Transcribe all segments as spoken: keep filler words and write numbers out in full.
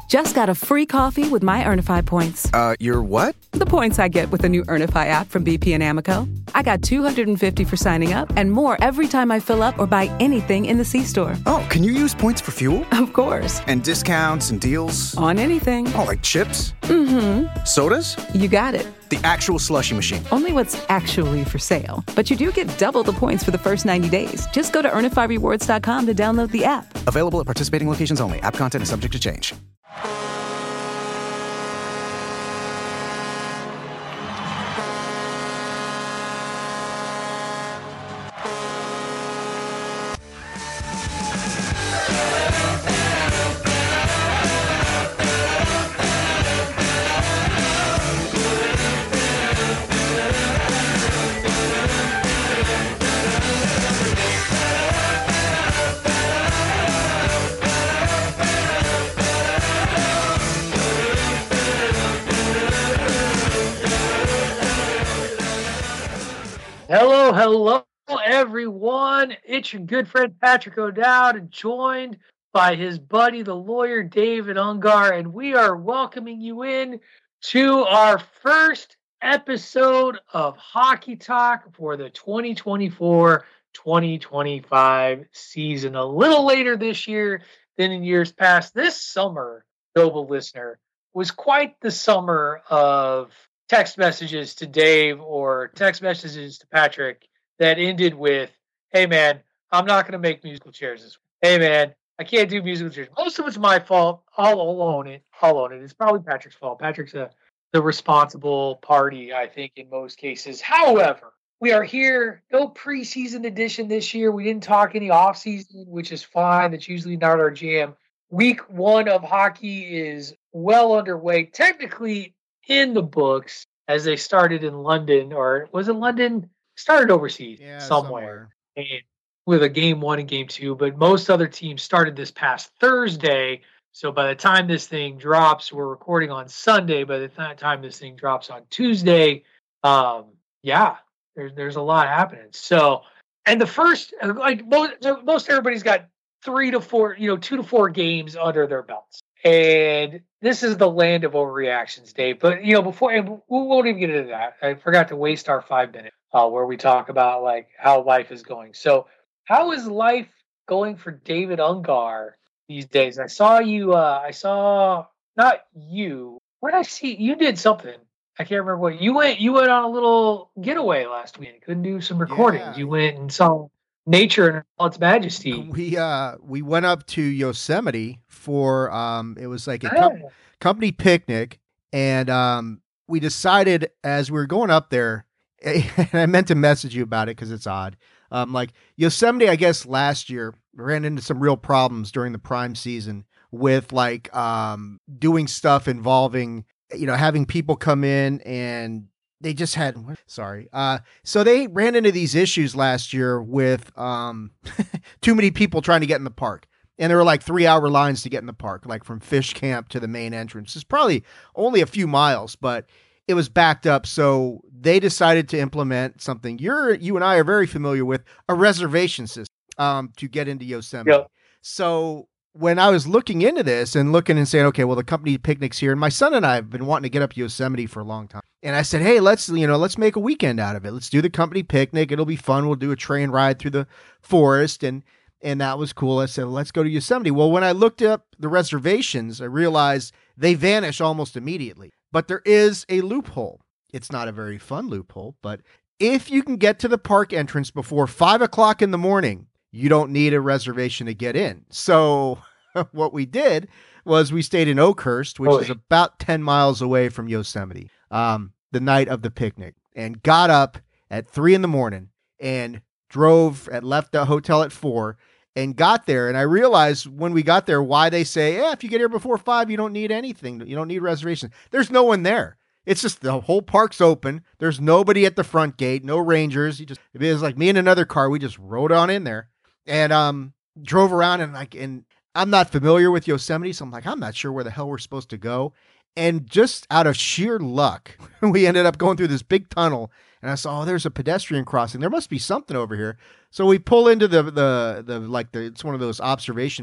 Just got a free coffee with my Earnify points. Uh, your what? The points I get with the new Earnify app from B P and Amoco. I got two hundred fifty for signing up and more every time I fill up or buy anything in the C-store. Oh, can you use points for fuel? Of course. And discounts and deals? On anything. Oh, like chips? Mm-hmm. Sodas? You got it. The actual slushie machine. Only what's actually for sale. But you do get double the points for the first ninety days. Just go to earnify rewards dot com to download the app. Available at participating locations only. App content is subject to change. Hello, hello, everyone. It's your good friend Patrick O'Dowd, joined by his buddy, the lawyer David Ungar, and we are welcoming you in to our first episode of Hockey Talk for the twenty twenty-four twenty twenty-five season. A little later this year than in years past. This summer, noble listener, was quite the summer of text messages to Dave or text messages to Patrick that ended with, hey man, I'm not going to make musical chairs this week. Hey man, I can't do musical chairs. Most of it's my fault. I'll, I'll own it. I'll own it. It's probably Patrick's fault. Patrick's a, the responsible party, I think, in most cases. However, we are here. No preseason edition this year. We didn't talk any offseason, which is fine. That's usually not our jam. Week one of hockey is well underway. Technically, in the books, as they started in London, or was it London? Started overseas yeah, somewhere, somewhere. And with a game one and game two. But most other teams started this past Thursday. So by the time this thing drops, we're recording on Sunday. By the time this thing drops on Tuesday, um, yeah, there's there's a lot happening. So, and the first, like most, most everybody's got three to four, you know, two to four games under their belts. And this is the land of overreactions, Dave. But, you know, before, and we won't even get into that. I forgot to waste our five minutes uh, where we talk about, like, how life is going. So how is life going for David Ungar these days? I saw you, uh, I saw, not you, where did I see, you did something. I can't remember what, you went, you went on a little getaway last week. Couldn't do some recordings. Yeah. You went and saw nature in all its majesty. We uh we went up to Yosemite for um it was like a com- company picnic, and um we decided as we were going up there, and I meant to message you about it because it's odd. Um, like Yosemite, I guess last year ran into some real problems during the prime season with like um doing stuff involving, you know, having people come in and they just had, sorry. Uh, so they ran into these issues last year with um, too many people trying to get in the park. And there were like three hour lines to get in the park, like from Fish Camp to the main entrance. It's probably only a few miles, but it was backed up. So they decided to implement something you're, you and I are very familiar with, a reservation system um, to get into Yosemite. Yep. So when I was looking into this and looking and saying, okay, well, the company picnic's here, and my son and I have been wanting to get up to Yosemite for a long time. And I said, hey, let's, you know, let's make a weekend out of it. Let's do the company picnic. It'll be fun. We'll do a train ride through the forest. And, and that was cool. I said, well, let's go to Yosemite. Well, when I looked up the reservations, I realized they vanish almost immediately, but there is a loophole. It's not a very fun loophole, but if you can get to the park entrance before five o'clock in the morning, you don't need a reservation to get in. So what we did was we stayed in Oakhurst, which oh, is about ten miles away from Yosemite, um, the night of the picnic, and got up at three in the morning and drove and left the hotel at four and got there. And I realized when we got there, why they say, yeah, if you get here before five, you don't need anything. You don't need reservations. There's no one there. It's just the whole park's open. There's nobody at the front gate, no rangers. You just, it was like me and another car. We just rode on in there and um, drove around, and like, and I'm not familiar with Yosemite, so I'm like, I'm not sure where the hell we're supposed to go. And just out of sheer luck, we ended up going through this big tunnel, and I saw, oh, there's a pedestrian crossing. There must be something over here. So we pull into the, the, the, like the, it's one of those observation points.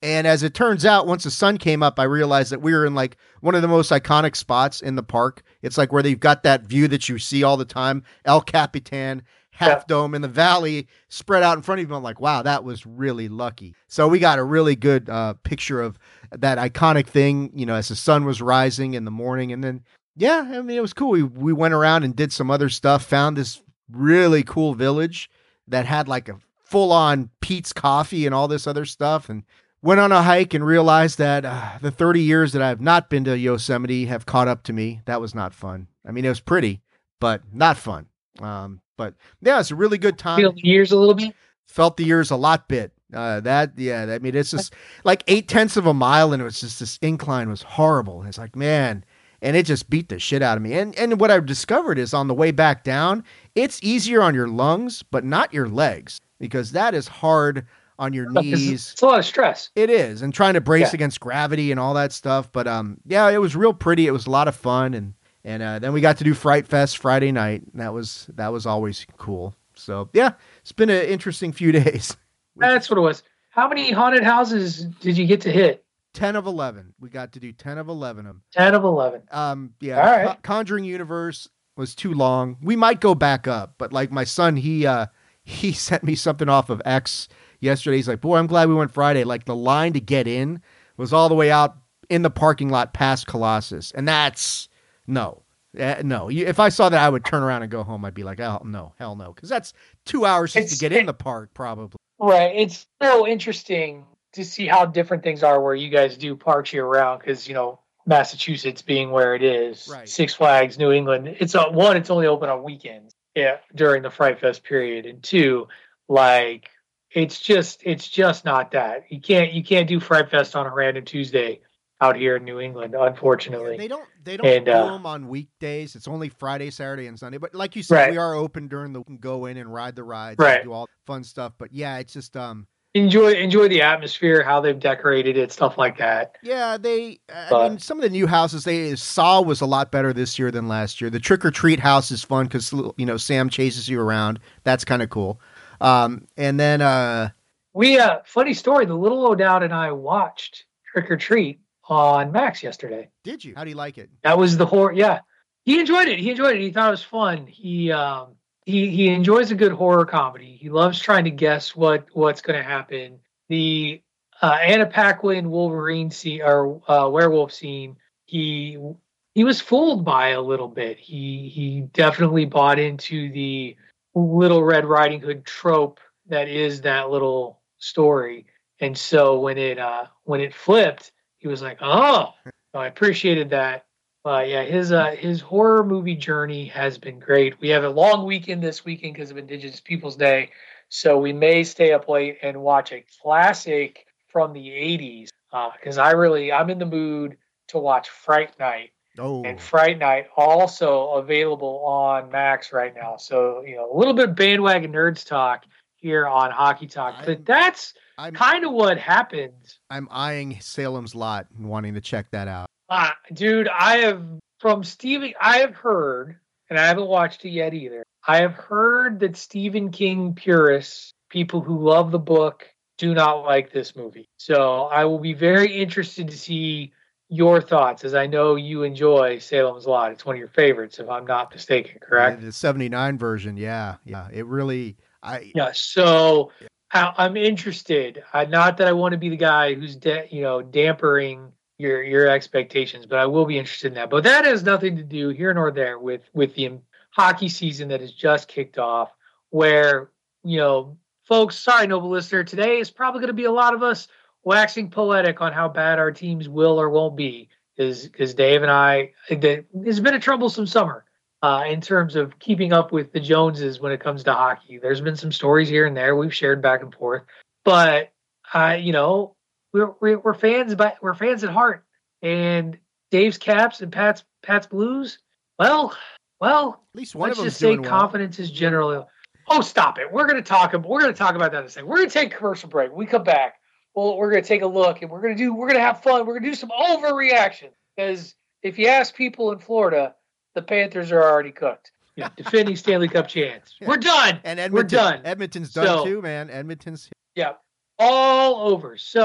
And as it turns out, once the sun came up, I realized that we were in like one of the most iconic spots in the park. It's like where they've got that view that you see all the time, El Capitan, Half Yeah. Dome in the valley spread out in front of you. I'm like, wow, that was really lucky. So we got a really good uh, picture of that iconic thing, you know, as the sun was rising in the morning. And then, yeah, I mean, it was cool. We, we went around and did some other stuff, found this really cool village that had like a full on Pete's Coffee and all this other stuff. And went on a hike and realized that uh, the thirty years that I've not been to Yosemite have caught up to me. That was not fun. I mean, it was pretty, but not fun. Um, but yeah, it's a really good time. Feel the years a little bit. Felt the years a lot bit. Uh, that, yeah, I mean, it's just like eight tenths of a mile, and it was just this incline was horrible. And it's like, man, and it just beat the shit out of me. And and what I've discovered is on the way back down, it's easier on your lungs, but not your legs, because that is hard on your knees. It's a lot of stress. It is, and trying to brace Yeah. against gravity and all that stuff. But um, yeah, it was real pretty. It was a lot of fun, and and uh, then we got to do Fright Fest Friday night. And that was that was always cool. So yeah, it's been an interesting few days. That's what it was. How many haunted houses did you get to hit? Ten of eleven. We got to do ten of eleven of them. ten of eleven. Um, yeah. All right. Con- Conjuring Universe was too long. We might go back up, but like my son, he uh he sent me something off of X yesterday. He's like, boy, I'm glad we went Friday. Like the line to get in was all the way out in the parking lot past Colossus. And that's no, uh, no. You, if I saw that, I would turn around and go home. I'd be like, oh no, hell no. Cause that's two hours just It's- to get in the park probably. Right. It's so interesting to see how different things are where you guys do parks year round. Cause you know, Massachusetts being where it is, Right. Six Flags, New England, it's a, one, it's only open on weekends. Yeah. During the Fright Fest period. And two, like, it's just it's just not that. You can't you can't do Fright Fest on a random Tuesday out here in New England, unfortunately. Yeah, they don't they don't And, do uh, them on weekdays. It's only Friday, Saturday, and Sunday. But like you said, Right. we are open during the go in and ride the rides, Right. and do all fun stuff. But yeah, it's just um enjoy enjoy the atmosphere, how they've decorated it, stuff like that. yeah, they I But- mean some of the new houses they Saw was a lot better this year than last year. The Trick or Treat house is fun because you know Sam chases you around. That's kind of cool. Um, and then uh We uh funny story, the little O'Dowd and I watched Trick or Treat on Max yesterday. did you? How do you like it? That was the horror. Yeah, he enjoyed it. He enjoyed it. He thought it was fun. He um he he enjoys a good horror comedy. He loves trying to guess what what's going to happen. The uh, Anna Paquin Wolverine scene or uh, werewolf scene. He he was fooled by a little bit. He he definitely bought into the Little Red Riding Hood trope that is that little story. And so when it uh when it flipped, he was like, oh. So I appreciated that. Uh, yeah, his uh, his horror movie journey has been great. We have a long weekend this weekend because of Indigenous Peoples Day, so we may stay up late and watch a classic from the eighties. Because I really, I'm in the mood to watch Fright Night, Oh, and Fright Night also available on Max right now. So you know, a little bit of bandwagon nerds talk here on Hockey Talk, I'm- but that's I'm kind of what happens. I'm eyeing Salem's Lot and wanting to check that out. Uh, dude, I have from Stephen. I have heard, and I haven't watched it yet either. I have heard that Stephen King purists, people who love the book, do not like this movie. So I will be very interested to see your thoughts, as I know you enjoy Salem's Lot. It's one of your favorites, if I'm not mistaken. Correct? The seventy-nine version, yeah, yeah. It really, I Yeah. So I- I'm interested. I, not that I want to be the guy who's, da- you know, dampering your your expectations, but I will be interested in that. But that has nothing to do here nor there with with the hockey season that has just kicked off, where, you know, folks, sorry, noble listener, today is probably going to be a lot of us waxing poetic on how bad our teams will or won't be, is because Dave and I, it, it's been a troublesome summer uh, in terms of keeping up with the Joneses when it comes to hockey. There's been some stories here and there we've shared back and forth, but uh, you know, we're, we're we're fans, but we're fans at heart. And Dave's Caps and Pat's Pat's Blues, well, well, at least one let's of them's just say doing well. confidence is generally. Oh, stop it! We're going to talk. We're going to talk about that in a second. We're going to take a commercial break. When we come back, well, we're going to take a look, and we're going to do. We're going to have fun. We're going to do some overreaction, because if you ask people in Florida, the Panthers are already cooked. You know, defending Stanley Cup champs. We're done. And we're Edmonton, done. Edmonton's done So- too, man. Edmonton's Yeah, all over. So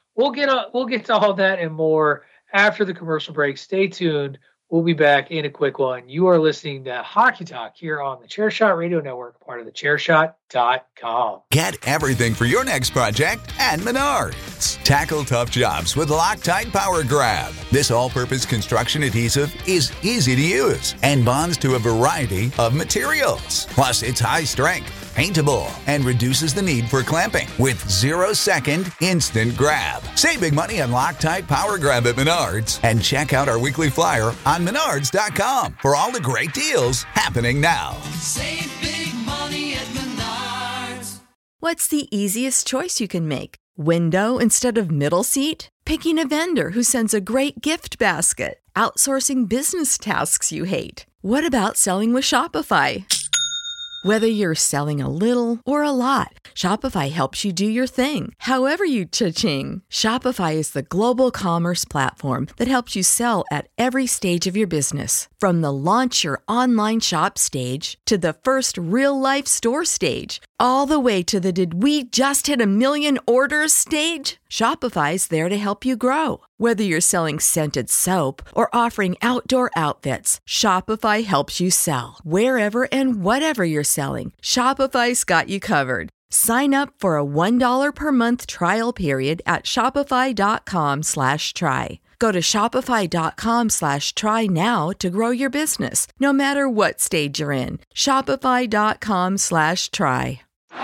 we'll get a, we'll get to all that and more after the commercial break. Stay tuned. We'll be back in a quick one. You are listening to Hockey Talk here on the Chairshot Radio Network, part of the chairshot dot com. Get everything for your next project at Menards. Tackle tough jobs with Loctite Power Grab. This all-purpose construction adhesive is easy to use and bonds to a variety of materials. Plus, it's high strength, paintable, and reduces the need for clamping with zero-second instant grab. Save big money on Loctite Power Grab at Menards and check out our weekly flyer on menards dot com for all the great deals happening now. Save big money at Menards. What's the easiest choice you can make? Window instead of middle seat? Picking a vendor who sends a great gift basket? Outsourcing business tasks you hate? What about selling with Shopify? Whether you're selling a little or a lot, Shopify helps you do your thing, however you cha-ching. Shopify is the global commerce platform that helps you sell at every stage of your business. From the launch your online shop stage to the first real-life store stage, all the way to the did we just hit a million orders stage. Shopify's there to help you grow. Whether you're selling scented soap or offering outdoor outfits, Shopify helps you sell. Wherever and whatever you're selling, Shopify's got you covered. Sign up for a one dollar per month trial period at shopify.com slash try. Go to shopify.com slash try now to grow your business, no matter what stage you're in. Shopify.com slash try.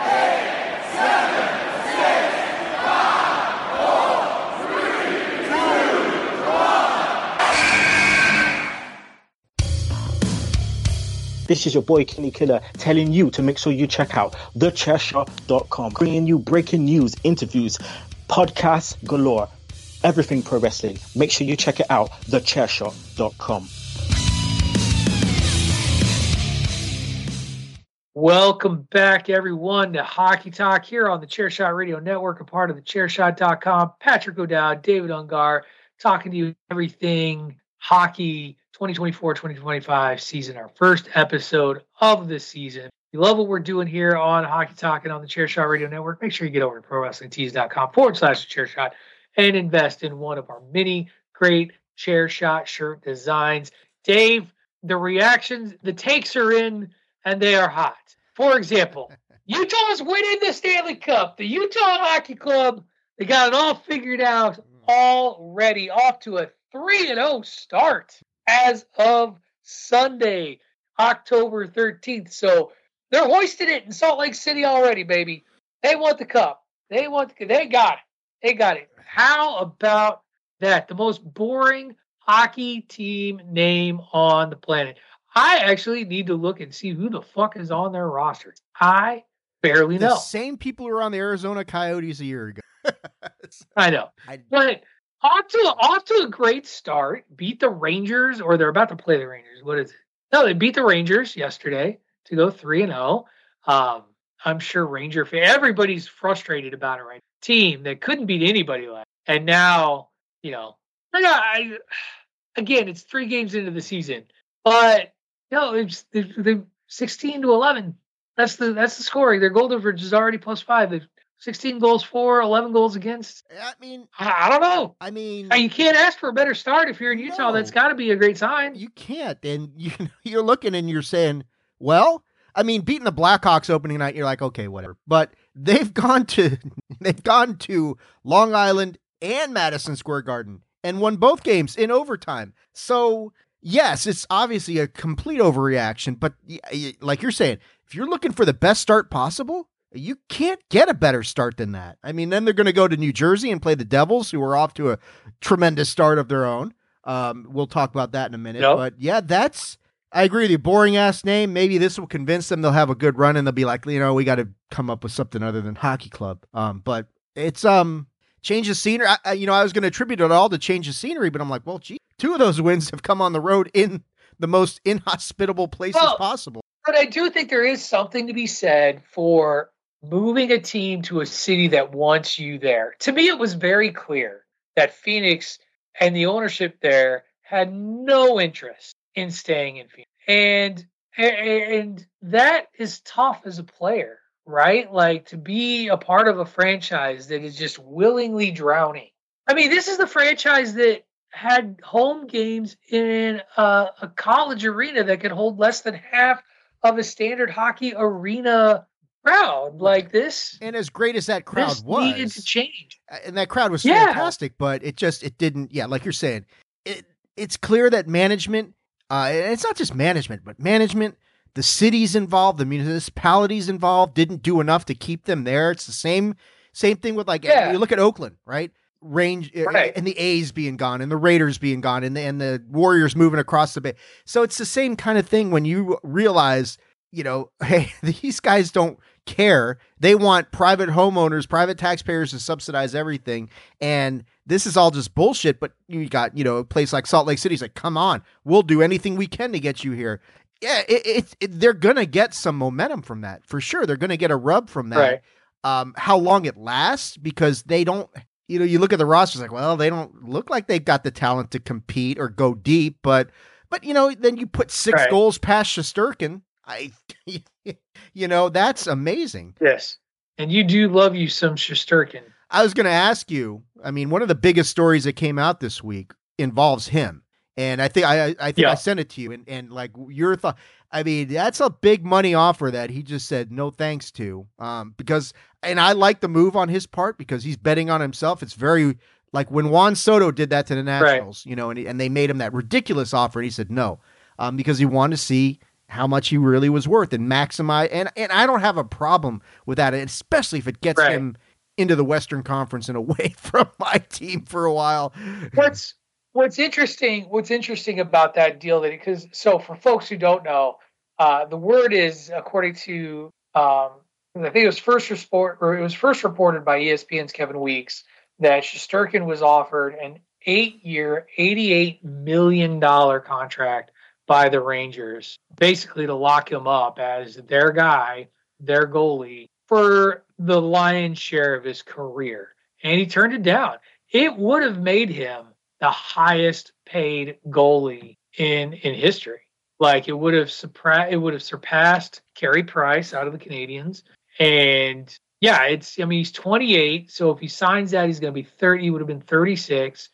This is your boy Kenny Killer telling you to make sure you check out the chair shot dot com, bringing you breaking news, interviews, podcasts galore, everything pro wrestling. Make sure you check it out, the chair shot dot com. Welcome back, everyone, to Hockey Talk here on the Chairshot Radio Network, a part of the chairshot dot com. Patrick O'Dowd, David Ungar, talking to you everything hockey twenty twenty-four twenty twenty-five season, our first episode of the season. If you love what we're doing here on Hockey Talk and on the Chairshot Radio Network, make sure you get over to prowrestlingtees.com forward slash chairshot and invest in one of our many great Chairshot shirt designs. Dave, the reactions, the takes are in, and they are hot. For example, Utah's winning the Stanley Cup. The Utah Hockey Club, they got it all figured out already, off to a three and oh start as of Sunday, October thirteenth. So they're hoisting it in Salt Lake City already, baby. They want the cup. They want the, they got it. They got it. How about that? The most boring hockey team name on the planet. I actually need to look and see who the fuck is on their roster. I barely the know. The same people who were on the Arizona Coyotes a year ago. I know. I, but off to, off to a great start. Beat the Rangers, or they're about to play the Rangers. What is it? No, they beat the Rangers yesterday to go three and oh. Um, I'm sure Ranger fan, everybody's frustrated about it, right? Team that couldn't beat anybody last. And now, you know, I got, I, again, it's three games into the season. But no, it's they sixteen to eleven. That's the that's the scoring. Their goal difference is already plus five. They've sixteen goals for, eleven goals against. I mean, I, I don't know. I mean, you can't ask for a better start if you're in Utah. No, that's got to be a great sign. You can't. And you, you're looking and you're saying, well, I mean, beating the Blackhawks opening night, you're like, okay, whatever. But they've gone to they've gone to Long Island and Madison Square Garden and won both games in overtime. So yes, it's obviously a complete overreaction, but like you're saying, if you're looking for the best start possible, you can't get a better start than that. I mean, then they're going to go to New Jersey and play the Devils, who are off to a tremendous start of their own. Um, we'll talk about that in a minute. Yep. But yeah, that's, I agree with you. Boring ass name. Maybe this will convince them they'll have a good run and they'll be like, you know, we got to come up with something other than hockey club. Um, but it's, um, change of scenery. I, you know, I was going to attribute it all to change of scenery, but I'm like, well, gee, two of those wins have come on the road in the most inhospitable places well, possible. But I do think there is something to be said for moving a team to a city that wants you there. To me, it was very clear that Phoenix and the ownership there had no interest in staying in Phoenix. And, and that is tough as a player, right? Like, to be a part of a franchise that is just willingly drowning I mean, this is the franchise that had home games in a, a college arena that could hold less than half of a standard hockey arena crowd. Like this, and as great as that crowd was, needed to change. And that crowd was yeah. fantastic, but it just it didn't. Yeah, like you're saying, it it's clear that management. Uh, and it's not just management, but management. The cities involved, the municipalities involved, didn't do enough to keep them there. It's the same same thing with like yeah. you look at Oakland, right? Range right. and the A's being gone and the Raiders being gone and the, and the Warriors moving across the bay. So it's the same kind of thing when you realize, you know, hey, these guys don't care. They want private homeowners, private taxpayers to subsidize everything. And this is all just bullshit. But you got, you know, a place like Salt Lake City. It's like, come on, we'll do anything we can to get you here. Yeah, it, it, it, they're going to get some momentum from that for sure. They're going to get a rub from that. Right. Um, how long it lasts, because they don't, you know, you look at the rosters like, well, they don't look like they've got the talent to compete or go deep, but, but, you know, then you put six right. goals past Shesterkin. I, you know, that's amazing. Yes. And you do love you some Shesterkin. I was going to ask you, I mean, one of the biggest stories that came out this week involves him. And I think, I, I think yeah. I sent it to you and, and like your thought, I mean, that's a big money offer that he just said no thanks to, um, because, and I like the move on his part because he's betting on himself. It's very like when Juan Soto did that to the Nationals, right. you know, and, and they made him that ridiculous offer. And he said no, um, because he wanted to see how much he really was worth and maximize. And, and I don't have a problem with that, especially if it gets right. him into the Western Conference and away from my team for a while. What's, What's interesting, what's interesting about that deal that because so for folks who don't know, uh, the word is according to um, I think it was first report or it was first reported by E S P N's Kevin Weeks that Shesterkin was offered an eight-year, eighty-eight million dollars contract by the Rangers, basically to lock him up as their guy, their goalie for the lion's share of his career, and he turned it down. It would have made him the highest paid goalie in in history. Like it would have surpassed it would have surpassed Carey Price out of the Canadiens. And yeah, it's I mean he's twenty-eight, so if he signs that he's going to be thirty. He would have been thirty-six.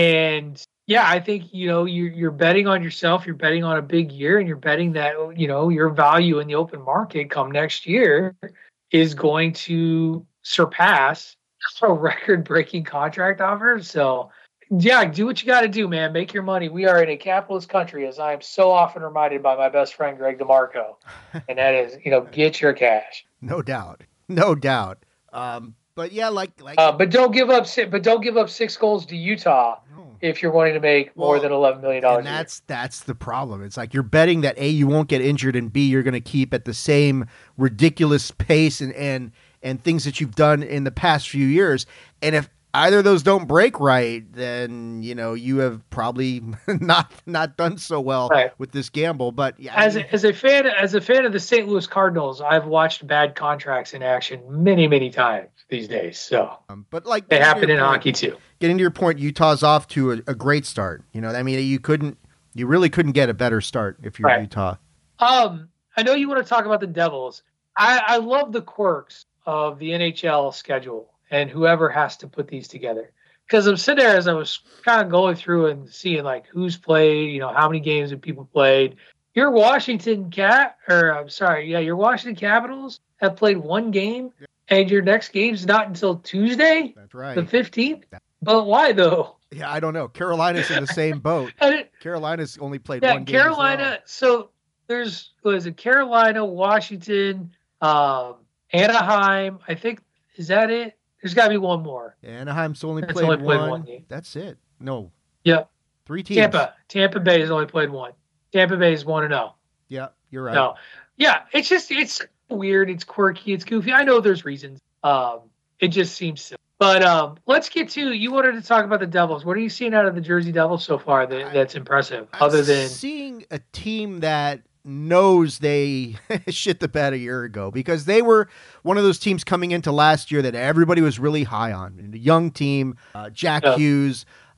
And yeah, I think you know you're you're betting on yourself. You're betting on a big year, and you're betting that you know your value in the open market come next year is going to surpass a record-breaking contract offer. So. Yeah, do what you got to do, man. Make your money. We are in a capitalist country, as I am so often reminded by my best friend, Greg DeMarco. And that is, you know, get your cash. No doubt. No doubt. Um, but yeah, like, like, uh, but don't give up, but don't give up six goals to Utah no. if you're wanting to make more well, than eleven million dollars. And that's, that's the problem. It's like you're betting that A, you won't get injured, and B, you're going to keep at the same ridiculous pace and, and, and things that you've done in the past few years. And if either of those don't break right, then, you know, you have probably not not done so well right. with this gamble. But yeah, as I mean, a, as a fan as a fan of the Saint Louis Cardinals, I've watched bad contracts in action many many times these days. So, um, but like they happen in point, hockey too. Getting to your point, Utah's off to a, a great start. You know, I mean, you couldn't, you really couldn't get a better start if you're right. Utah. Um, I know you want to talk about the Devils. I, I love the quirks of the N H L schedule. And whoever has to put these together. Because I'm sitting there as I was kind of going through and seeing like who's played, you know, how many games have people played. Your Washington Cat, or I'm sorry, yeah, your Washington Capitals have played one game, yeah. and your next game's not until Tuesday, That's right, the fifteenth. But why though? Yeah, I don't know. Carolina's in the same boat. it, Carolina's only played yeah, one game. Carolina. Well. So there's was it Carolina, Washington, um, Anaheim? I think is that it? There's got to be one more. Anaheim's only, played, only one. played one game. That's it. No. Yep. Three teams. Tampa. Tampa Bay has only played one. Tampa Bay is one and zero. Yeah, you're right. No. Yeah, it's just it's weird. It's quirky. It's goofy. I know there's reasons. Um, it just seems silly. But um, let's get to you. Wanted to talk about the Devils. What are you seeing out of the Jersey Devils so far that, that's impressive? I'm other than seeing a team that knows they shit the bed a year ago, because they were one of those teams coming into last year that everybody was really high on. A young team, uh, Jack yeah. Hughes,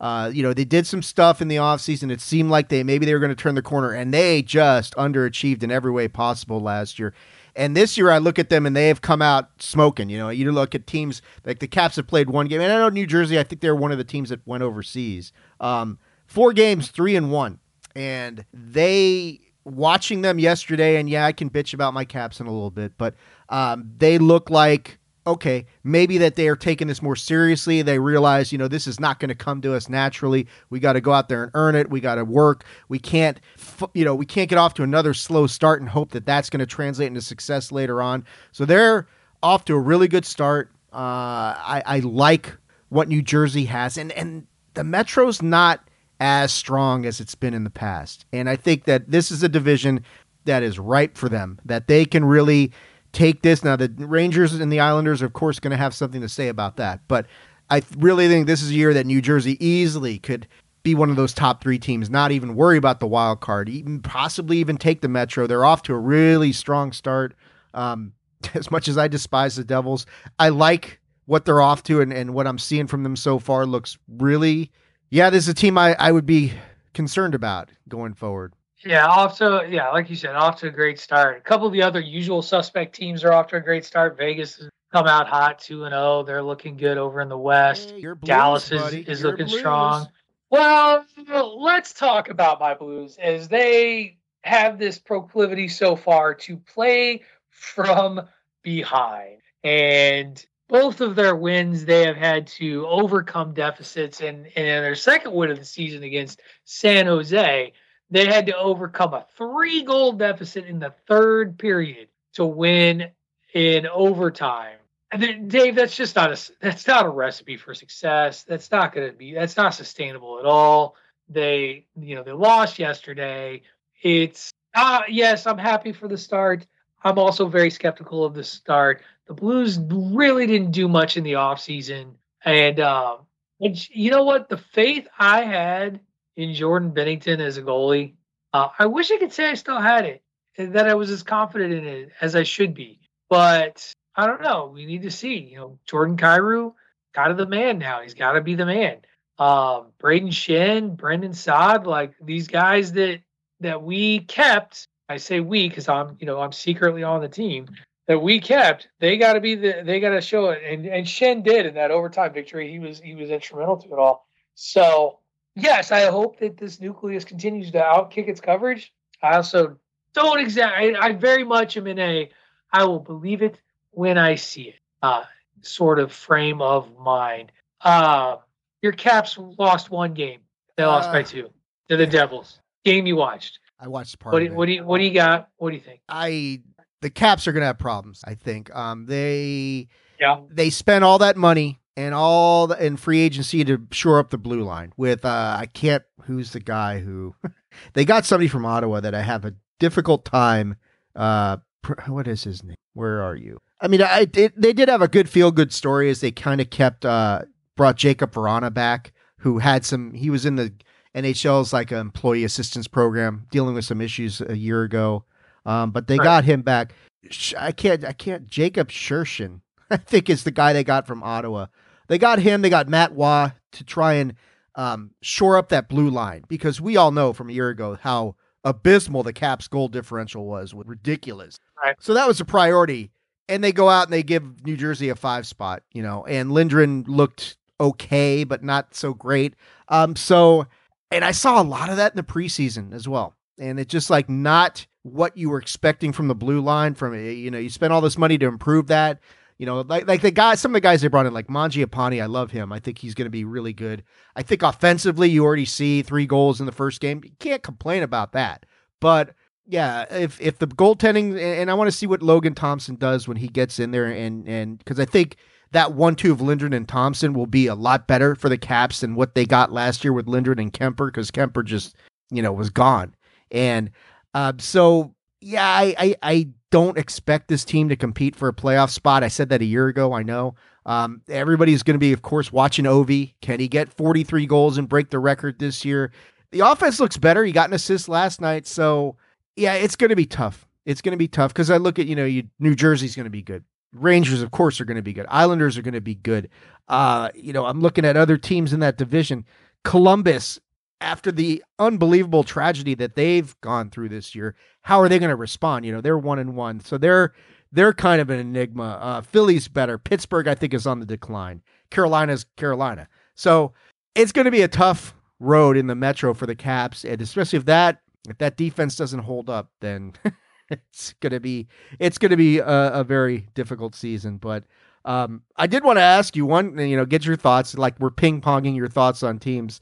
Uh, you know, they did some stuff in the offseason. It seemed like they maybe they were going to turn the corner, and they just underachieved in every way possible last year. And this year I look at them and they have come out smoking. You know, you look at teams like the Caps have played one game. And I know New Jersey, I think they're one of the teams that went overseas. Um, four games, three and one. And they, watching them yesterday, and yeah, I can bitch about my Caps in a little bit, but um, they look like, okay, maybe that they are taking this more seriously. They realize, you know, this is not going to come to us naturally. We got to go out there and earn it. We got to work. We can't, you know, we can't get off to another slow start and hope that that's going to translate into success later on. So they're off to a really good start. Uh, I, I like what New Jersey has, and and the Metro's not as strong as it's been in the past. And I think that this is a division that is ripe for them, that they can really take this. Now, the Rangers and the Islanders are, of course, going to have something to say about that. But I really think this is a year that New Jersey easily could be one of those top three teams, not even worry about the wild card, even possibly even take the Metro. They're off to a really strong start. Um, as much as I despise the Devils, I like what they're off to, and, and what I'm seeing from them so far looks really, yeah, this is a team I, I would be concerned about going forward. Yeah, off to yeah, like you said, off to a great start. A couple of the other usual suspect teams are off to a great start. Vegas has come out hot, two and zero. They're looking good over in the West. Hey, your Blues, Dallas is, buddy. is Your looking Blues. strong. Well, let's talk about my Blues, as they have this proclivity so far to play from behind, and both of their wins, they have had to overcome deficits. And, and in their second win of the season against San Jose, they had to overcome a three-goal deficit in the third period to win in overtime. And then, Dave, that's just not a that's not a recipe for success. That's not going to be that's not sustainable at all. They, you know, they lost yesterday. It's uh, yes, I'm happy for the start. I'm also very skeptical of the start. The Blues really didn't do much in the offseason. And, um, and you know what? The faith I had in Jordan Binnington as a goalie, uh, I wish I could say I still had it, and that I was as confident in it as I should be. But I don't know. We need to see. You know, Jordan Kyrou, kind of the man now. He's got to be the man. Um, Braden Shen, Brendan Saad, like these guys that that we kept. I say we because I'm, you know, I'm secretly on the team that we kept. They got to be the, they got to show it, and and Shen did in that overtime victory. He was he was instrumental to it all. So yes, I hope that this nucleus continues to outkick its coverage. I also don't exactly. I, I very much am in a I will believe it when I see it uh, sort of frame of mind. Uh, your Caps lost one game. They lost Uh, by two to the Devils. Game you watched. I watched part What of do, it. what do you what do you got? What do you think? I the Caps are going to have problems, I think. Um, they Yeah. they spent all that money and all the, in free agency to shore up the blue line with uh, I can't who's the guy who they got somebody from Ottawa that I have a difficult time. Uh, pr- what is his name? Where are you? I mean, I it, they did have a good feel good story as they kind of kept uh, brought Jacob Verana back, who had some. He was in the N H L's like employee assistance program, dealing with some issues a year ago. Um, but they Right. got him back. Sh- I can't. I can't. Jacob Shershin, I think is the guy they got from Ottawa. They got him. They got Matt Waugh to try and um, shore up that blue line, because we all know from a year ago how abysmal the Caps goal differential was, ridiculous. Right. So that was a priority. And they go out and they give New Jersey a five spot, you know, and Lindgren looked okay, but not so great. Um, so, and I saw a lot of that in the preseason as well. And it's just like not what you were expecting from the blue line. From, you know, you spent all this money to improve that, you know, like, like the guys, some of the guys they brought in, like Mangiapane, I love him. I think he's going to be really good. I think offensively, you already see three goals in the first game. You can't complain about that. But yeah, if if the goaltending, and I want to see what Logan Thompson does when he gets in there, and and because I think that one two of Lindgren and Thompson will be a lot better for the Caps than what they got last year with Lindgren and Kemper, because Kemper just, you know, was gone. And uh, so yeah, I, I I don't expect this team to compete for a playoff spot. I said that a year ago. I know um, everybody's going to be, of course, watching Ovi. Can he get forty-three goals and break the record this year? The offense looks better. He got an assist last night, so. Yeah, it's going to be tough. It's going to be tough because I look at, you know, you, New Jersey's going to be good. Rangers, of course, are going to be good. Islanders are going to be good. Uh, you know, I'm looking at other teams in that division. Columbus, after the unbelievable tragedy that they've gone through this year, how are they going to respond? You know, they're one and one, so they're they're kind of an enigma. Uh, Philly's better. Pittsburgh, I think, is on the decline. Carolina's Carolina. So it's going to be a tough road in the Metro for the Caps, and especially if that if that defense doesn't hold up, then it's going to be it's going to be a, a very difficult season. But um, I did want to ask you one, you know, get your thoughts. Like we're ping ponging your thoughts on teams.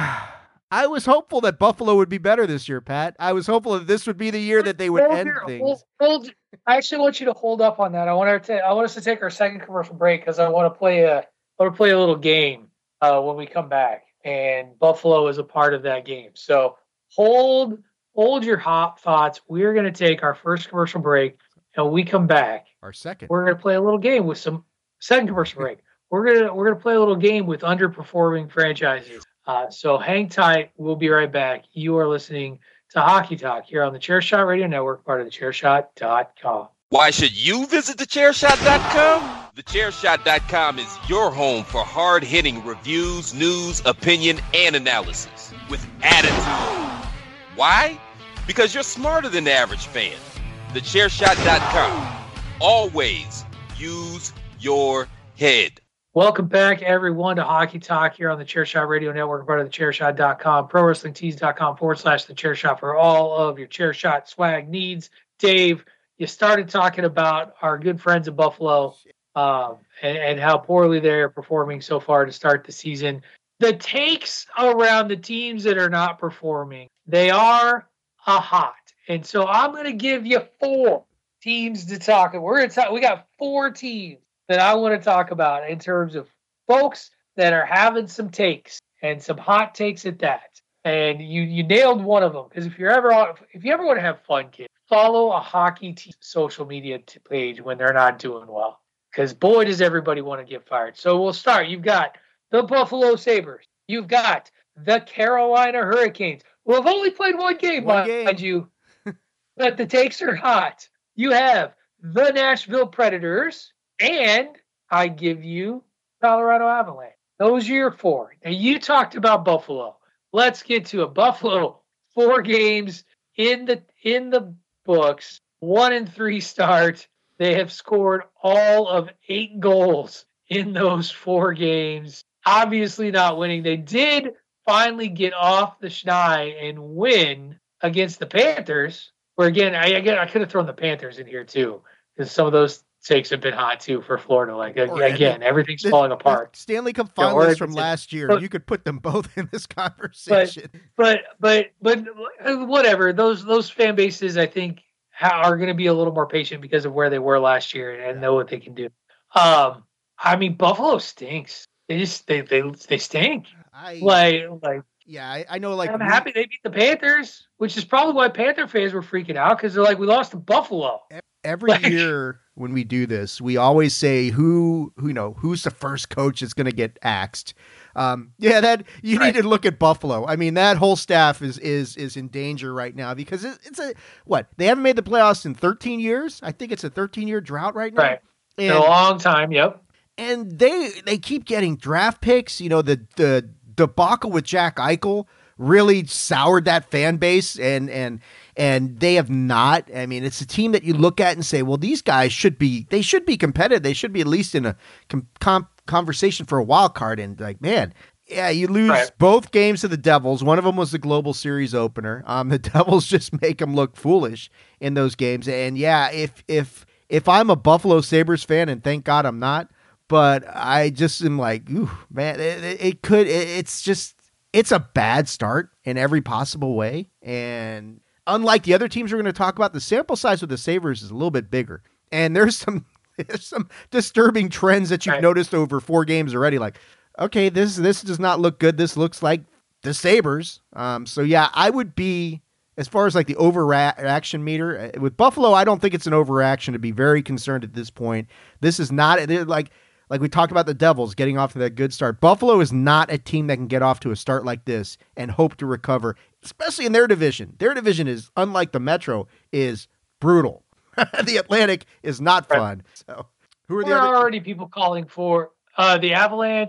I was hopeful that Buffalo would be better this year, Pat. I was hopeful that this would be the year that they would hold end your, things. Hold, hold, I actually want you to hold up on that. I want to. I want us to take our second commercial break because I want to play a. I want to play a little game uh, when we come back, and Buffalo is a part of that game. So hold, hold your hot thoughts. We're going to take our first commercial break, and when we come back. Our second. We're going to play a little game with some second commercial break. We're gonna we're gonna play a little game with underperforming franchises. Uh, so hang tight. We'll be right back. You are listening to Hockey Talk here on the Chairshot Radio Network, part of the chairshot dot com. Why should you visit the chairshot dot com? the chairshot dot com is your home for hard-hitting reviews, news, opinion, and analysis with attitude. Why? Because you're smarter than the average fan. the chairshot dot com. Always use your head. Welcome back, everyone, to Hockey Talk here on the Chairshot Radio Network, part of the chairshot dot com, pro wrestling tees dot com forward slash the Chairshot for all of your Chairshot swag needs. Dave, you started talking about our good friends in Buffalo um, and, and how poorly they're performing so far to start the season. The takes around the teams that are not performing, they are a hot. And so I'm going to give you four teams to talk about. We're going to talk. We got four teams that I want to talk about in terms of folks that are having some takes and some hot takes at that. And you you nailed one of them, because if you're ever on, if you ever want to have fun, kids, follow a hockey team social media t- page when they're not doing well, because boy does everybody want to get fired. So we'll start. You've got the Buffalo Sabres. You've got the Carolina Hurricanes, who have only played one game, one mind game. you, but the takes are hot. You have the Nashville Predators. And I give you Colorado Avalanche. Those are your four. Now, you talked about Buffalo. Let's get to it. Buffalo, four games in the in the books, one and three start. They have scored all of eight goals in those four games. Obviously not winning. They did finally get off the schneid and win against the Panthers, where, again, I, again, I could have thrown the Panthers in here, too, because some of those takes have been hot too for Florida. Like Or again, any- everything's the- falling apart. the Stanley Cup Yeah, finalists or- from last year. but- You could put them both in this conversation. But but but whatever. Those those fan bases, I think, ha- are going to be a little more patient because of where they were last year and know what they can do. Um, I mean, Buffalo stinks. They just they they they stink. I Like like. yeah, I, I know. Like I'm we- happy they beat the Panthers, which is probably why Panther fans were freaking out, because they're like, we lost to Buffalo. every Like- year when we do this, we always say who, who you know, who's the first coach that's going to get axed. Um, yeah, that you Right. need to look at Buffalo. I mean, that whole staff is is is in danger right now because it, it's a what they haven't made the playoffs in thirteen years. I think it's a thirteen year drought right now. Right. And, In a long time. Yep. and they they keep getting draft picks. You know, the the debacle with Jack Eichel really soured that fan base, and and and they have not. I mean, it's a team that you look at and say, well, these guys should be they should be competitive. They should be at least in a com- com- conversation for a wild card. And like, man, yeah, you lose Right. both games to the Devils. One of them was the Global Series opener. Um, the Devils just make them look foolish in those games. And yeah, if if if I'm a Buffalo Sabres fan, and thank God I'm not, but I just am like, ooh, man, it, it, it could. It, it's just it's a bad start in every possible way. And unlike the other teams we're going to talk about, the sample size with the Sabres is a little bit bigger. And there's some there's some disturbing trends that you've Right. noticed over four games already. Like, okay, this this does not look good. This looks like the Sabres. Um, so yeah, I would be, as far as like the overreaction meter uh, with Buffalo, I don't think it's an overreaction to be very concerned at this point. This is not they're like like we talked about the Devils getting off to that good start. Buffalo is not a team that can get off to a start like this and hope to recover, especially in their division. Their division is, unlike the Metro, is brutal. The Atlantic is not Right. fun. So who are the There other? are already people calling for uh, the Avalanche.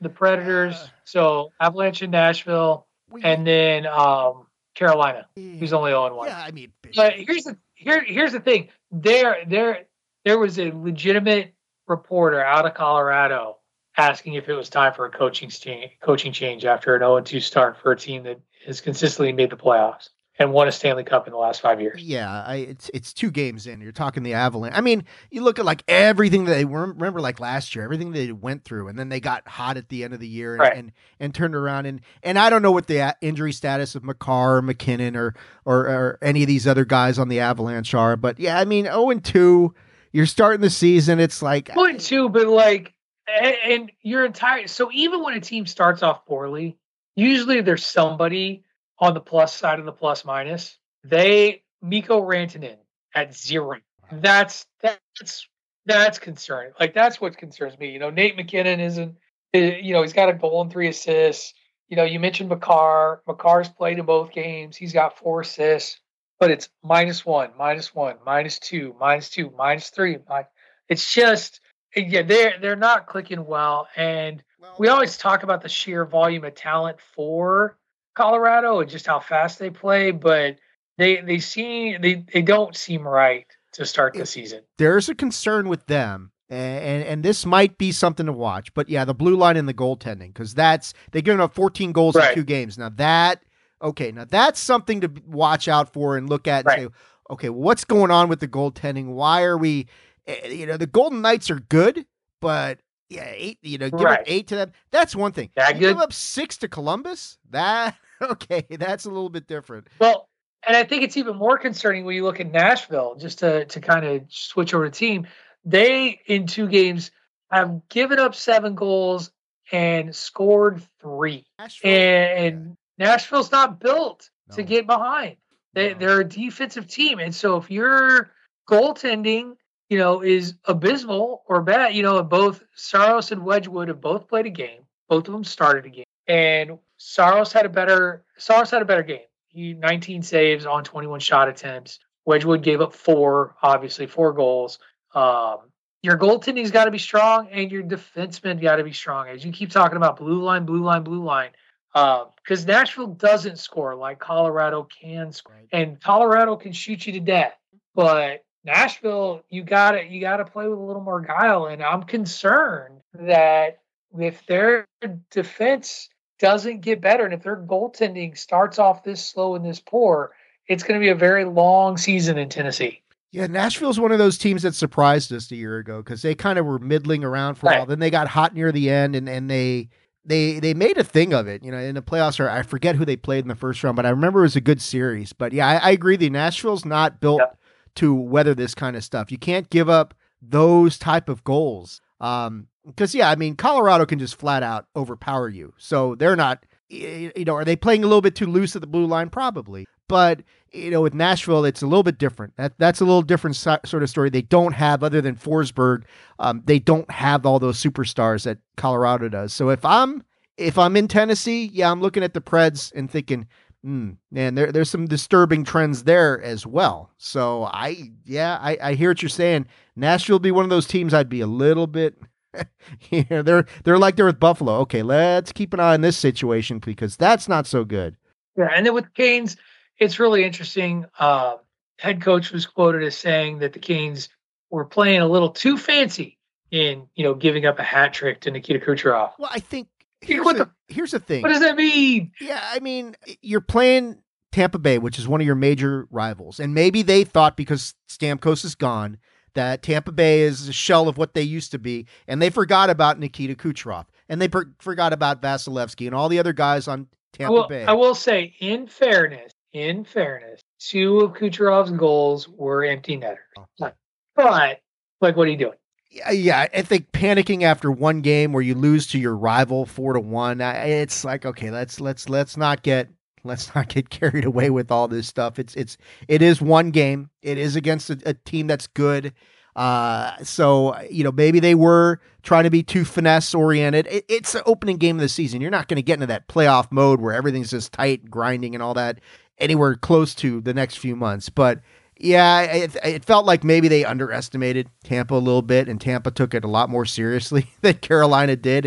the Predators. Uh, so Avalanche in Nashville, and then um, Carolina, who's only oh and one. Yeah, I mean, but here's the here here's the thing. There there there was a legitimate reporter out of Colorado asking if it was time for a coaching change, coaching change after an oh and two start for a team that has consistently made the playoffs and won a Stanley Cup in the last five years. Yeah, I, it's it's two games in. You're talking the Avalanche. I mean, you look at like everything that they were, remember like last year, everything they went through, and then they got hot at the end of the year and right. and, and turned around. And and I don't know what the injury status of Makar or McKinnon or, or or any of these other guys on the Avalanche are, but yeah, I mean, oh and two, you're starting the season. It's like oh and two, but like, and, and your entire so even when a team starts off poorly, usually there's somebody on the plus side of the plus minus. They Mikko Rantanen at zero. That's that's that's concerning. Like that's what concerns me. You know, Nate McKinnon isn't. You know, he's got a goal and three assists. You know, you mentioned Makar. Makar's played in both games. He's got four assists, but it's minus one, minus one, minus two, minus two, minus three. It's just yeah, they're they're not clicking well. And we always talk about the sheer volume of talent for Colorado and just how fast they play, but they they seem they, they don't seem right to start the season. There's a concern with them, and and this might be something to watch. But yeah, the blue line and the goaltending, because that's they've given up fourteen goals right. in two games. Now that okay, now that's something to watch out for and look at and right. say, okay, well, what's going on with the goaltending? Why are we? You know, the Golden Knights are good, but yeah, eight. You know, give right. up eight to them. That's one thing. That you good? Give up six to Columbus. That. Okay, that's a little bit different. Well, and I think it's even more concerning when you look at Nashville, just to, to kind of switch over to team. They, in two games, have given up seven goals and scored three. Nashville. And, and Nashville's not built no. to get behind. They, no. They're a defensive team. And so if your goaltending, you know, is abysmal or bad, you know, both Saros and Wedgwood have both played a game. Both of them started a game. And Saros had a better Saros had a better game. He nineteen saves on twenty-one shot attempts. Wedgwood gave up four, obviously four goals. Um, your goaltending's got to be strong, and your defensemen got to be strong. As you keep talking about blue line, blue line, blue line, because uh, Nashville doesn't score like Colorado can score, and Colorado can shoot you to death. But Nashville, you got to you got to play with a little more guile, and I'm concerned that if their defense doesn't get better, and if their goaltending starts off this slow and this poor, it's going to be a very long season in Tennessee. Yeah, Nashville's one of those teams that surprised us a year ago because they kind of were middling around for a right. while. Then they got hot near the end, and, and they they they made a thing of it. You know, in the playoffs, or I forget who they played in the first round, but I remember it was a good series. But yeah, I, I agree. The Nashville's not built yep. to weather this kind of stuff. You can't give up those type of goals. Um, Because, yeah, I mean, Colorado can just flat out overpower you. So they're not, you know, are they playing a little bit too loose at the blue line? Probably. But, you know, with Nashville, it's a little bit different. That That's a little different so, sort of story. They don't have, other than Forsberg, um, they don't have all those superstars that Colorado does. So if I'm if I'm in Tennessee, yeah, I'm looking at the Preds and thinking, hmm, man, there, there's some disturbing trends there as well. So I, yeah, I, I hear what you're saying. Nashville would be one of those teams I'd be a little bit... yeah, they're they're like they're with Buffalo. Okay, let's keep an eye on this situation because that's not so good. Yeah, and then with Canes, it's really interesting. Uh, head coach was quoted as saying that the Canes were playing a little too fancy in, you know, giving up a hat trick to Nikita Kucherov. Well, I think here's, what the, the, here's the thing. What does that mean? Yeah, I mean, you're playing Tampa Bay, which is one of your major rivals, and maybe they thought because Stamkos is gone that Tampa Bay is a shell of what they used to be, and they forgot about Nikita Kucherov, and they per- forgot about Vasilevsky and all the other guys on Tampa I will, Bay. I will say, in fairness, in fairness, two of Kucherov's goals were empty netters. But, but like, what are you doing? Yeah, yeah, I think panicking after one game where you lose to your rival four to one, it's like, okay, let's let's let's not get let's not get carried away with all this stuff. It's it's it is one game. It is against a, a team that's good. Uh, so you know, maybe they were trying to be too finesse oriented. It, it's the opening game of the season. You're not going to get into that playoff mode where everything's just tight, grinding, and all that anywhere close to the next few months. But yeah, it, it felt like maybe they underestimated Tampa a little bit, and Tampa took it a lot more seriously than Carolina did. And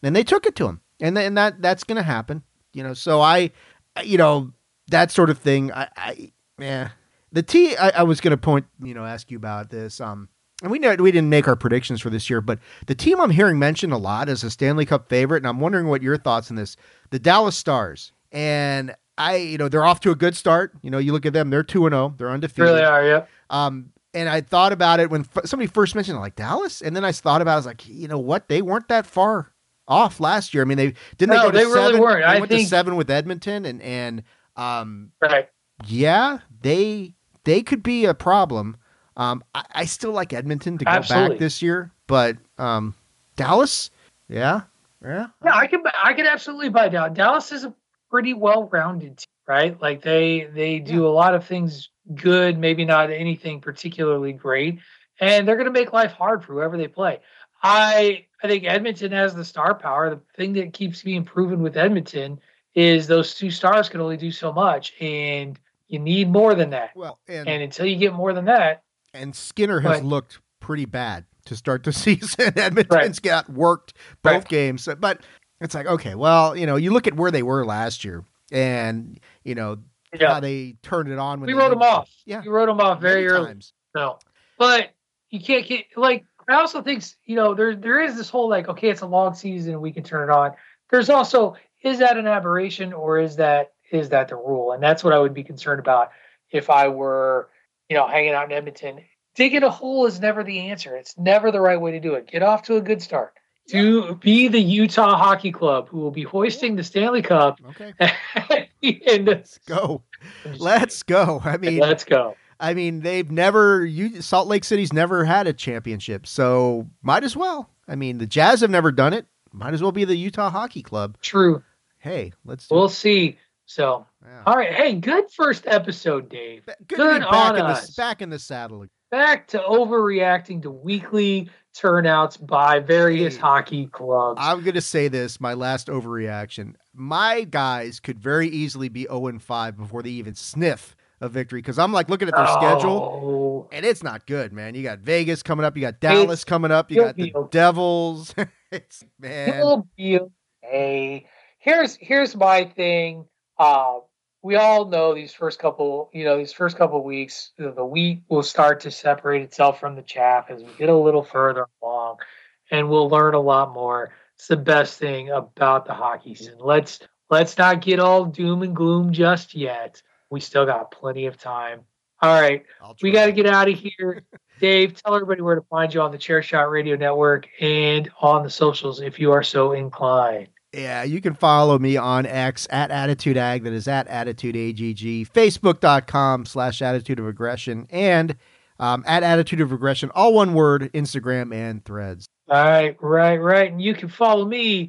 and they took it to him, and and that that's going to happen. You know, so I, you know, that sort of thing. I, I yeah, the T. I, I was going to point, you know, ask you about this. Um, and we know we didn't make our predictions for this year, but the team I'm hearing mentioned a lot as a Stanley Cup favorite, and I'm wondering what your thoughts on this. The Dallas Stars, and I, you know, they're off to a good start. You know, you look at them; they're two and zero. They're undefeated. Really are, yeah. Um, and I thought about it when f- somebody first mentioned it, like Dallas, and then I thought about it, I was like, you know what? They weren't that far off last year. I mean, they didn't. No, they go to they seven? really weren't. They I went think to seven with Edmonton, and and um, right. Yeah, they they could be a problem. Um, I, I still like Edmonton to go Absolutely. back this year, but um, Dallas, yeah, yeah, Yeah, I can I can absolutely buy down. Dallas is a pretty well-rounded team, right? Like they they do Yeah. a lot of things good, maybe not anything particularly great, and they're going to make life hard for whoever they play. I I think Edmonton has the star power. The thing that keeps being proven with Edmonton is those two stars can only do so much, and you need more than that. Well, and And until you get more than that, and Skinner has But- looked pretty bad to start the season. Edmonton's got worked both Right. games, but it's like, okay, well, you know, you look at where they were last year, and you know Yeah. how they turned it on. When we they wrote them didn't- off. Yeah, We wrote them off very many early. times. No, but you can't get like. I also think you know there there is this whole like okay, it's a long season and we can turn it on. There's also is that an aberration or is that is that the rule? And that's what I would be concerned about if I were you know hanging out in Edmonton. Digging a hole is never the answer. It's never the right way to do it. Get off to a good start. To be the Utah Hockey Club who will be hoisting the Stanley Cup. Okay, and let's go. Let's go. I mean, let's go. I mean, they've never, you, Salt Lake City's never had a championship, so might as well. I mean, the Jazz have never done it. Might as well be the Utah Hockey Club. True. Hey, let's do We'll it. see. So, Yeah. all right. Hey, good first episode, Dave. Good, Good to be back on in us. the back in the saddle. Back to overreacting to weekly turnouts by various Hey, hockey clubs. I'm going to say this, my last overreaction. My guys could very easily be oh and five before they even sniff a victory, because I'm like looking at their schedule, Oh, and it's not good, man. You got Vegas coming up, you got Dallas It's- coming up, you got it'll the be okay. Devils. It's, man. It'll be okay. Here's here's my thing. Uh, we all know these first couple, you know, these first couple weeks, the, the wheat will start to separate itself from the chaff as we get a little further along, and we'll learn a lot more. It's the best thing about the hockey season. Let's let's not get all doom and gloom just yet. We still got plenty of time. All right, I'll we try. got to get out of here. Dave, tell everybody where to find you on the Chair Shot Radio Network and on the socials if you are so inclined. Yeah, you can follow me on X at Attitude Ag. That is at Attitude A G G. Facebook.com slash Attitude of Aggression. And um, at Attitude of Aggression, all one word, Instagram and Threads. All right, right, right. And you can follow me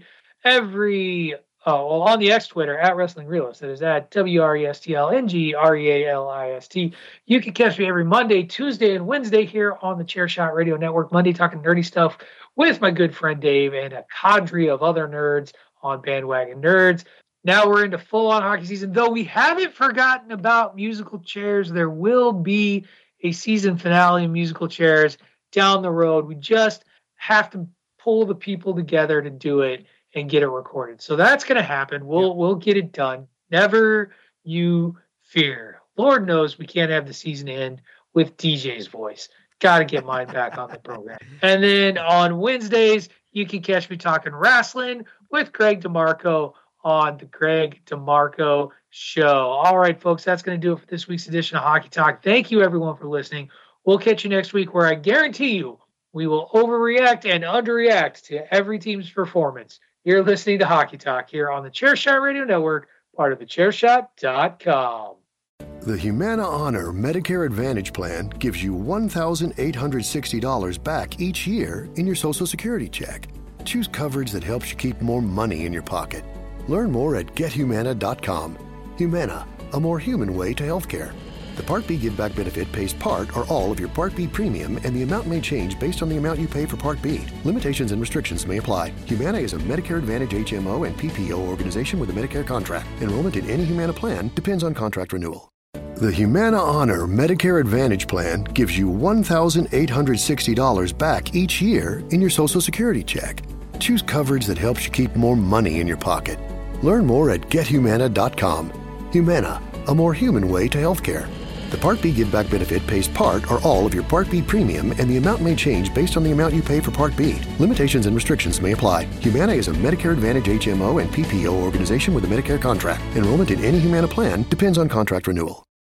every, oh, well, on the X Twitter at Wrestling Realist. That is at W R E S T L N G R E A L I S T. You can catch me every Monday, Tuesday, and Wednesday here on the Chair Shot Radio Network. Monday, talking nerdy stuff with my good friend Dave and a cadre of other nerds on Bandwagon Nerds. Now we're into full-on hockey season. Though we haven't forgotten about musical chairs, there will be a season finale of musical chairs down the road. We just have to pull the people together to do it and get it recorded. So that's going to happen. We'll Yep. we'll get it done. Never you fear. Lord knows we can't have the season end with D J's voice. Got to get mine back on the program. And then on Wednesdays, you can catch me talking wrestling with Greg DeMarco on the Greg DeMarco Show. All right, folks, that's going to do it for this week's edition of Hockey Talk. Thank you, everyone, for listening. We'll catch you next week, where I guarantee you we will overreact and underreact to every team's performance. You're listening to Hockey Talk here on the Chairshot Radio Network, part of the chair shot dot com. The Humana Honor Medicare Advantage Plan gives you one thousand eight hundred sixty dollars back each year in your Social Security check. Choose coverage that helps you keep more money in your pocket. Learn more at get humana dot com. Humana, a more human way to healthcare. The Part B Give Back benefit pays part or all of your Part B premium, and the amount may change based on the amount you pay for Part B. Limitations and restrictions may apply. Humana is a Medicare Advantage H M O and P P O organization with a Medicare contract. Enrollment in any Humana plan depends on contract renewal. The Humana Honor Medicare Advantage Plan gives you one thousand eight hundred sixty dollars back each year in your Social Security check. Choose coverage that helps you keep more money in your pocket. Learn more at get humana dot com. Humana, a more human way to healthcare. The Part B Give Back benefit pays part or all of your Part B premium, and the amount may change based on the amount you pay for Part B. Limitations and restrictions may apply. Humana is a Medicare Advantage H M O and P P O organization with a Medicare contract. Enrollment in any Humana plan depends on contract renewal.